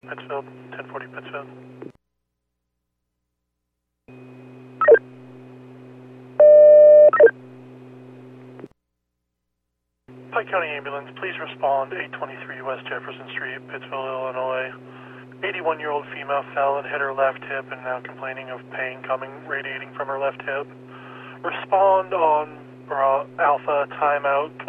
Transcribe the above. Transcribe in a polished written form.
Pittsfield, 1040 Pittsfield. Pike County Ambulance, please respond 823 West Jefferson Street, Pittsfield, Illinois. 81-year-old female fell and hit her left hip and now complaining of pain radiating from her left hip. Respond on Alpha, timeout